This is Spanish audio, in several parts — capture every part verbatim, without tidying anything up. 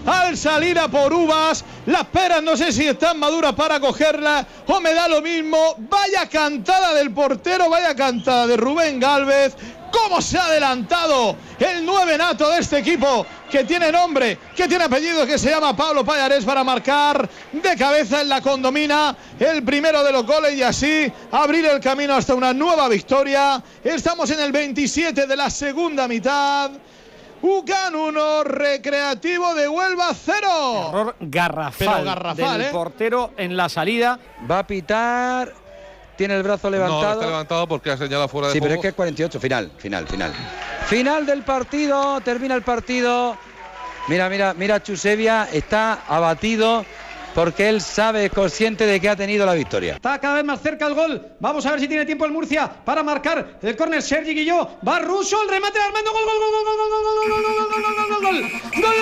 al salir a por uvas. Las peras no sé si están maduras para cogerlas o me da lo mismo. Vaya cantada del portero, vaya cantada de Rubén Gálvez. Cómo se ha adelantado el nueve nato de este equipo, que tiene nombre, que tiene apellido, que se llama Pablo Pallarés, para marcar de cabeza en la condomina el primero de los goles y así abrir el camino hasta una nueva victoria. Estamos en el veintisiete de la segunda mitad. U C A M uno, Recreativo de Huelva cero. Error garrafal, Pero garrafal del ¿eh? portero en la salida. Va a pitar. Tiene el brazo levantado. No, está levantado porque ha señalado fuera de sí, juego. pero es que es cuarenta y ocho, final, final, final. Final del partido, termina el partido. Mira, mira, mira, Chusevia está abatido porque él sabe, es consciente de que ha tenido la victoria. Está cada vez más cerca el gol. Vamos a ver si tiene tiempo el Murcia para marcar el córner. Sergi Guilló, va Russo, el remate de Armando, gol, gol, gol, gol, gol, gol, gol, gol, gol, gol, gol, gol, gol, gol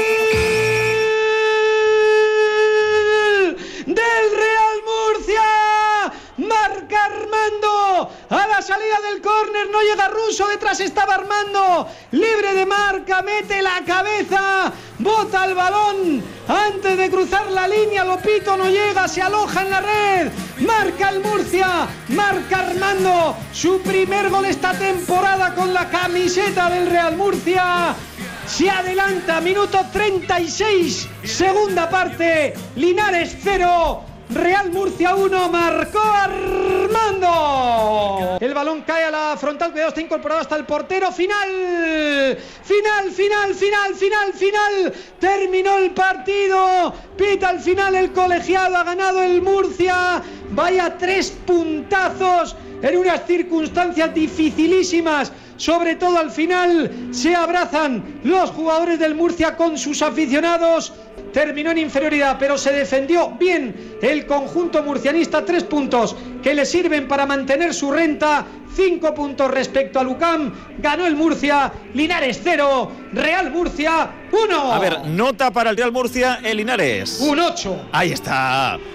del Real Murcia. Marca Armando a la salida del córner, no llega Russo, detrás estaba Armando, libre de marca, mete la cabeza, bota el balón antes de cruzar la línea, Lopito no llega, se aloja en la red, marca el Murcia, marca Armando, su primer gol esta temporada con la camiseta del Real Murcia. Se adelanta, minuto treinta y seis, segunda parte, Linares cero. Real Murcia uno, marcó Armando. El balón cae a la frontal, cuidado, está incorporado hasta el portero. Final, final, final, final, final, final. Terminó el partido. Pita al final el colegiado, ha ganado el Murcia. Vaya tres puntazos en unas circunstancias dificilísimas. Sobre todo al final se abrazan los jugadores del Murcia con sus aficionados. Terminó en inferioridad, pero se defendió bien el conjunto murcianista. Tres puntos que le sirven para mantener su renta. Cinco puntos respecto al U C A M. Ganó el Murcia. Linares cero, Real Murcia uno. A ver, nota para el Real Murcia, el Linares. Un ocho. Ahí está.